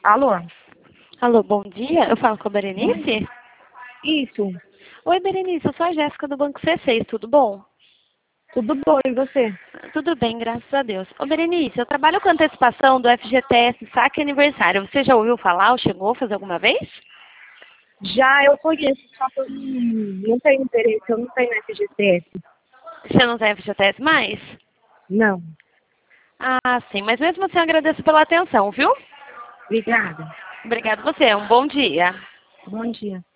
Alô? Alô, bom dia. Eu falo com a Berenice? Isso. Oi, Berenice. Eu sou a Jéssica do Banco C6. Tudo bom? Tudo bom, e você? Tudo bem, graças a Deus. Ô, Berenice, eu trabalho com antecipação do FGTS Saque Aniversário. Você já ouviu falar ou chegou a fazer alguma vez? Já eu conheço, só que eu não tenho interesse, eu não tenho FGTS. Você não tem FGTS mais? Não. Ah, sim. Mas mesmo assim, eu agradeço pela atenção, viu? Obrigada. Obrigada a você. Um bom dia. Bom dia.